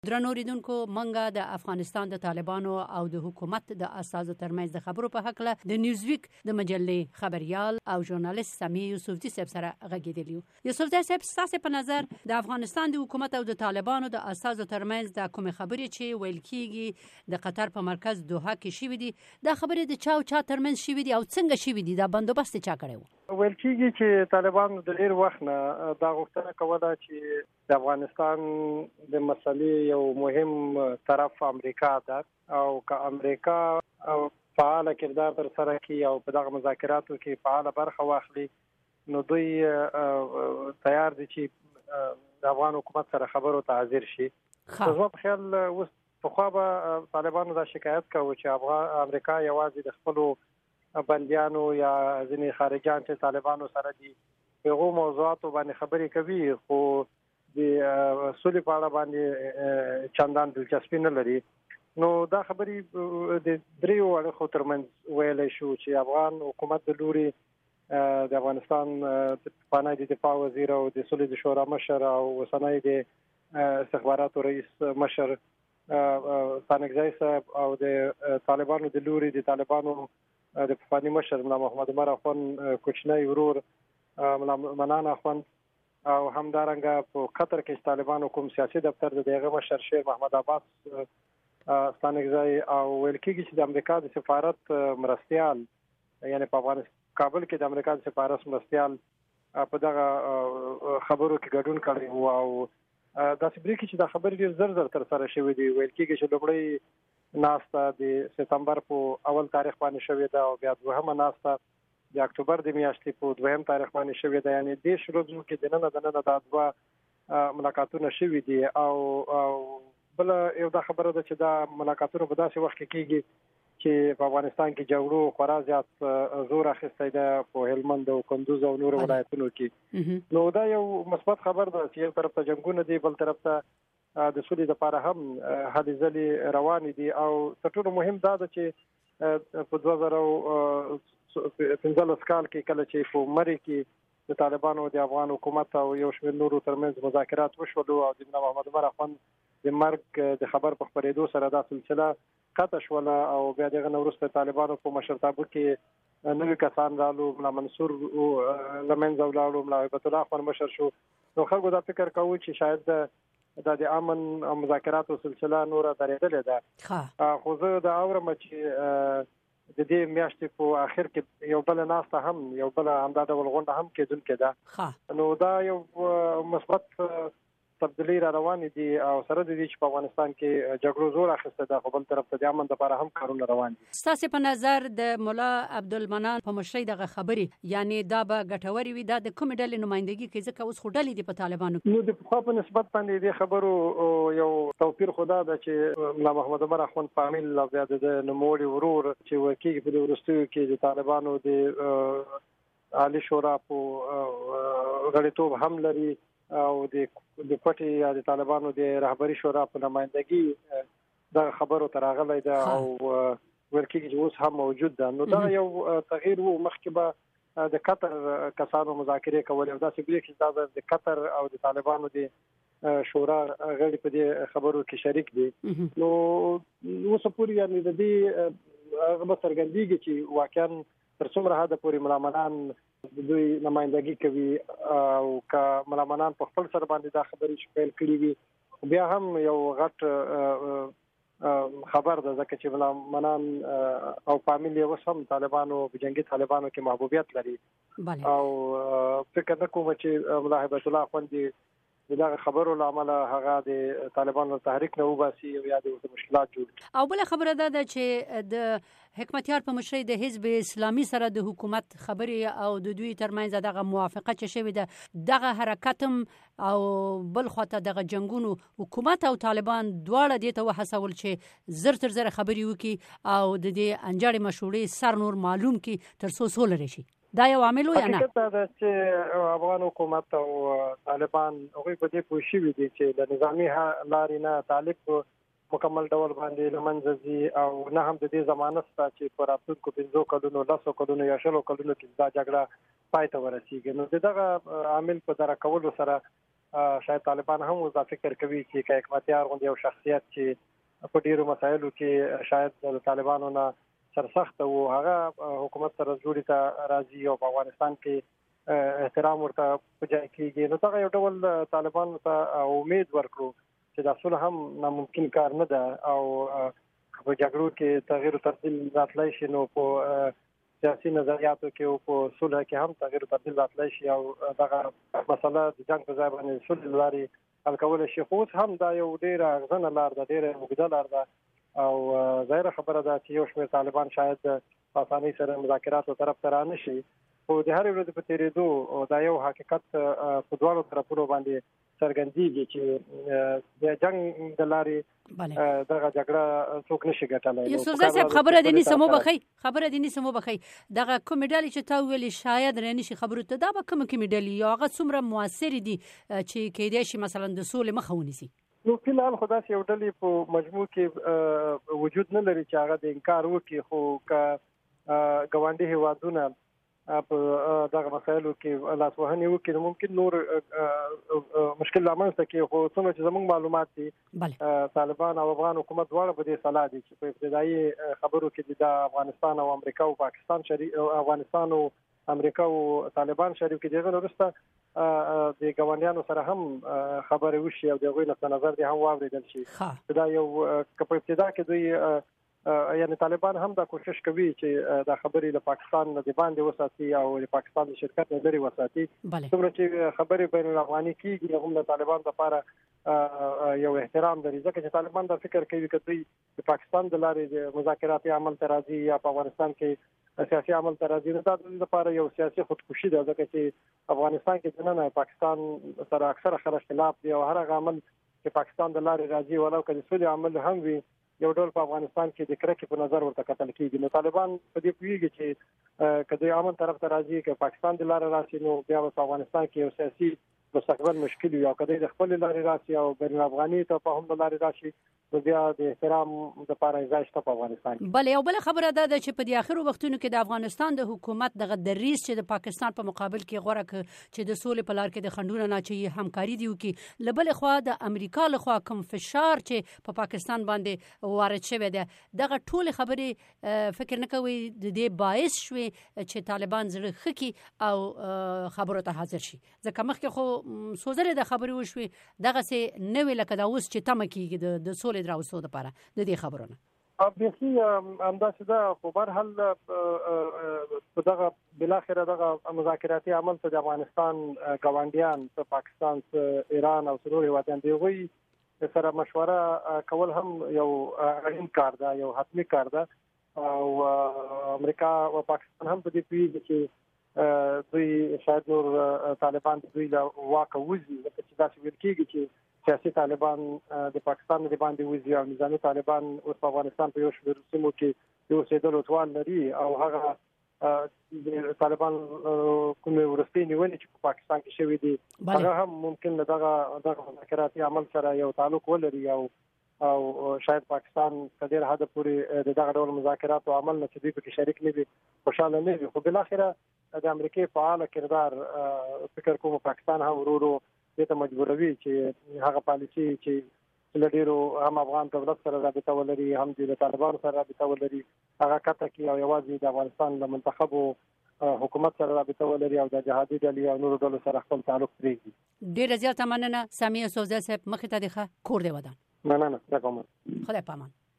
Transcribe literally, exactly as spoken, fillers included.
درنو اوریدونکو منګه د افغانستان د طالبانو او د حکومت د اساسو ترمنځ د خبرو په حق له د نیوزویک د مجلې خبريال او ژورنالیست سمیع یوسفزي صاحب سره غږیدلی یو. یوسفزي صاحب ستاسو په نظر د افغانستان د حکومت او د طالبانو د اساسو ترمنځ د کوم خبرې چې ویل کیږي د قطر په مرکز دوحه کې شوې دي، دا خبرې د چا او چا ترمنځ شوې دي او څنګه شوې دي، دا بندوبست چا کړی و؟ ویل کیږي چې طالبانو د ډیر وخت نه دا غوښتنه کوله چې د افغانستان د مسلې یو مهم طرف امریکا ده او که امریکا فعال کردار تر سره کوي او په دغه مذاکراتو کې فعال برخه واخلي، نو دوی تیار دي چې د افغان حکومت سره خبرو ته حاضر شي. زما په خیال اوس پخوا به طالبانو دا شکایت کوي چې افغان امریکا یوازې د خپلو بندیانو یا ځینې خارجیان چې طالبانو سره دي هغو موضوعاتو باندې خبرې کوي، خو د سولې په اړه باندې چندان دلچسپي نه لري. نو دا خبرې د دریو اړخو ترمنځ ویلی شو چې افغان حکومت د لوري د افغانستان پخوانی د دفاع وزیر او د سولې د شورا مشر او اوسنی د استخباراتو رئیس مشر ستانکزی صاحب او د طالبانو د لوري د طالبانو د پخوانی مشر ملا محمد عمر اخوان کوچنی ورور ملا منان اخوان او همدارنګه په قطر کې طالبانو کوم سیاسي دفتر د دغه مشر شیر محمد عباس ستانکزی او ویل کېږي چې د امریکا د سفارت مرستیال یعنی په افغانستان کابل کې د امریکا د سفارت مرستیال په دغه خبرو کې ګډون کړی وو او دا سبري کې چې دا خبرې ډېر زر زر تر سره شوې دي. ویل کېږي چې لومړی ناسته د سپتمبر په اول تاریخ باندې شوې ده او بیا دوهمه ناسته د اکتوبر د میاشتې په دویم تاریخ باندې شوې ده، یعنی د شروع کې د نن د نن د دوه ملاقاتونه شوې دي او بل یو دا خبره ده چې دا ملاقاتونه په داسې وخت کې کېږي چې په افغانستان کې جګړو خورا زیات زور اخیستی ده په هلمند او کندوز او نورو ولایتونو کې. نو دا یو مثبت خبر ده چې یو طرف ته جنګونه دي، بل طرف ته د سولې لپاره هم هلې ځلې روانې دي او تر ټولو مهم دا ده چې په دوه زره پنځلس کال کې کله چې په مرې کې د طالبانو د افغان حکومت او یو شمېر نورو ترمنځ مذاکرات وشولو او د ملا محمد عمر اخوان د مرګ د خبر په خپرېدو سره دا سلسله قطع شوله او بیا دغه نه وروسته طالبانو په مشرتابه کې نوي کسان رالو، ملا منصور له منځه ولاړو، ملا هیبت الله اخوان مشر شو. نو خلکو دا فکر کوي چې شاید دا د امن مذاکراتو سلسله نوره درېدلې ده، خو زه دا اورم چې د دې میاشتې په آخر کې یو بل ناسته هم یو بل همدا ډول غونډه هم کېدونکې ده. نو دا یو مثبت تبدیلی را روانې دي او سره د دې چې په افغانستان کې جګړو زور اخیسته ده، خو بل طرف ته د امن لپاره هم کارونه روان دي. ستاسو په نظر د ملا عبدالمنان په مشرۍ دغه خبرې یعنی دا به ګټورې وي، دا د کومې ډلې نمایندګي کوي؟ ځکه اوس خو ډلې دي په طالبانو نو د پخوا په نسبت باندې د خبرو یو توپیر خو دا ده چې ملا محمد عمر اخوان فامیل او بیا د نوموړي ورور چې ورکېږي په دې وروستیو کې د طالبانو د عالي شورا په غړیتوب هم لري او د د پټي یا د طالبانو د رهبری شورا په نمائندګي دا خبرو تر راغلی ده او ورکېږي چې اوس هم موجود ده. نو دا یو تغییر وو. مخکې به د قطر کسانو مذاکرې کولې او داسې بریښي چې دا د قطر او د طالبانو د شورا غړي په دې خبرو کې شریک دي. نو اوس پورې یعنې د دې هغه به څرګندېږي چې واقعا تر څومره حده پورې ملا منان دوی نمائندګي کوي او که ملا منان په خپل سر باندې دا خبرې پیل کړي وي بیا هم یو غټ خبر ده، ځکه چې ملا منان او فامیل یې اوس هم طالبانو په جنګي طالبانو کې محبوبیت لري او فکر نه کوم چې ملا هیبت الله اخوان دغه خبرو له امله هغه د طالبانو تحریک نه وباسي او یا د مشکلات جوړ. او بل خبره ده چې د حکمتیار په مشرۍ د حزب اسلامي سره د حکومت خبرې او د دوی ترمنځ دغه موافقه چې شوې ده، دغه حرکت او بل خواته دغه جنګونو حکومت او طالبان دواړه دې ته وهڅول چې زر تر زر خبرې وکړي او د دې انجاړې مشورې سر نور معلوم کړي تر څو سوله راشي. دا یو عامل و یا نه؟ حقیقت دا چې افغان حکومت او طالبان هغوی په دې پوه شوي دي چې د نظامي لارې نه طالب مکمل ډول باندې له منځه ځي او نه هم د دې ضمانت شته چې په راتلونکو پنځو کلونو لسو کلونو یا شلو کلونو کې دا جګړه پای ته ورسېږي. نو د دغه عامل په درک کولو سره شاید طالبان هم دا فکر کوي چې که حکمتیار غوندې یو شخصیت چې په ډیرو مسایلو کې شاید د طالبانو نه سرسخت وو هغه حکومت سره جوړی ته راځي او په افغانستان کې احترام ورته په ځای کېږي. نو دا یو ډول طالبان ته امید ورکړو چې دا صلح هم ناممکن کار نه ده او په جګړو کې تغییر او تبدیل راتلی شي نو په سیاسي نظریاتو کې او په صلح کې هم تغییر او تبدیل راتلی شي او دغه مسله د جنگ په ځای باندې صلح لارې حل کولی شي. خو اوس هم دا یو ډېره اغېزنه لار ده، ډېره اوږده لار ده او ظاهره خبره ده چې یو شمېر طالبان شاید په اسانۍ سره مذاکراتو طرف ته رانه شي. خو د هرې ورځې په تېرېدو دا یو حقیقت په دواړو طرفونو باندې څرګندېږي چې د جنگ د لارې دغه جګړه څوک نشي ګټلی. یوسفزی صاحب خبره دې نیسم وبخئ خبره دې نیسم وبخئ دغه کومې ډلې چې تا وویلې شاید رانشي خبرو ته، دا به کومې کومې ډلې یا هغه څومره مؤثرې دي چې کیدای شي مثلا د سولې مخه ونیسي؟ نو فلحال خو داسې یو ډلې په مجموع کې وجود نه لري چې هغه د انکار وکړي، خو که ګاونډي هیوادونه په دغه مسایلو کې لاسوهنې وکړي نو ممکن نور مشکل رامنځته کړي. خو څومره چې زموږ معلومات دي طالبان او افغان حکومت دواړه په دې سلا دي چې په ابتدایي خبرو کې د افغانستان او امریکا او پاکستان شریک افغانستان او امریکا او طالبان شریک دي. دغه وروسته د ګاونډیانو سره هم خبرې وشي او د هغوی نقطه نظر دې هم واورېدل شي. دا یو که په ابتدا کې دوی یعنی طالبان هم دا کوشش کوي چې دا خبرې له پاکستان نه د باندې وساتي او د پاکستان د شرکت نه لري وساتي. څومره چې خبرې بین الافغاني کېږي هم د طالبان لپاره یو احترام لري، ځکه چې طالبان دا فکر کوي چې دوی د پاکستان د لارې د مذاکراتي عمل ته راځي یا په افغانستان کې سیاسي عمل ته راځي، نو دا د دوی لپاره یو سیاسي خودکشي ده، ځکه چې افغانستان کې دننه پاکستان سره اکثره خلک اختلاف دی او هر هغه عمل چې پاکستان د لارې راځي ولو که د سولې عمل هم وي یو ډول په افغانستان کې د کرکې په نظر ورته کتل کېږي. نو طالبان په دې پوهېږي چې که دوی امن طرف ته راځي که پاکستان د لارې راشي نو بیا به په افغانستان کې یو سیاسي مستقبل مشکل وي، او که دوی د خپلې لارې راشي او بین الافغاني تفاهم د لارې راشي نو بیا د احترام دپاره ځای شته په افغانستان کې. بله یو بله خبره دا ده چې په دې اخرو وختونو کې د افغانستان د حکومت دغه دریځ چې د پاکستان په مقابل کې غوره کړ چې د سولې په لار کې د خنډونه نه اچوي، همکاري دې وکړي، له بلې خوا د امریکا له خوا کوم فشار چې په پاکستان باندې وارد شوی دی، دغه ټولې خبرې فکر نه کوئ د دې باعث شوې چې طالبان زړه ښه کړي او خبرو ته حاضر شي؟ ځکه مخکې خو سوزرې د خبرې وشوې دغسې نه وې لکه دا اوس چې تمه کېږي د سولې راوستو دپاره د دې خبرونه. بیخي همداسې ده، خو بهرحال په دغه بالاخره دغه مذاکراتي عمل ته د افغانستان ګاونډیان څه پاکستان څه ایران او څه نور هېوادیان د هغوی سره مشوره کول هم یو اړین کار ده، یو حتمي کار ده او امریکا او پاکستان هم په دې پوهېږي چې دوی شاید نور طالبان دوی له واکه وځي، ځکه چې داسې ویل کېږي چې سیاسي طالبان د پاکستان د باندې وځي او نظامي طالبان اوس په افغانستان په یو شمېر سیمو کې د اوسېدلو توان لري او هغه د طالبان کومې وروستۍ نیونې چې په پاکستان کې شوي دي هغه هم ممکن له دغه دغه مذاکراتي عمل سره یو تعلق ولري او او شاید پاکستان په ډېر حده پورې د دغه ډول مذاکراتو عمل نه چې دوی پکې شریک نه وي خوشحاله نه وي. خو بالاخره د امریکې فعاله کردار فکر کوم پاکستان هم ورو ورو دې ته مجبوروي چې هغه پالیسي چې له ډېرو هم افغان دولت سره رابطه ولري هم د طالبانو سره رابطه ولري هغه قطع کړي او یوازې د افغانستان له منتخبو حکومت سره رابطه ولري او د جهادي ډلې او نورو ډلو سره خپل تعلق پرېږدي. ډېره زیاته مننه سامی یوسفزی صاحب، مخې ته دې ښه، کور دې ودان. مننه، خدای پامان. خدای پامان.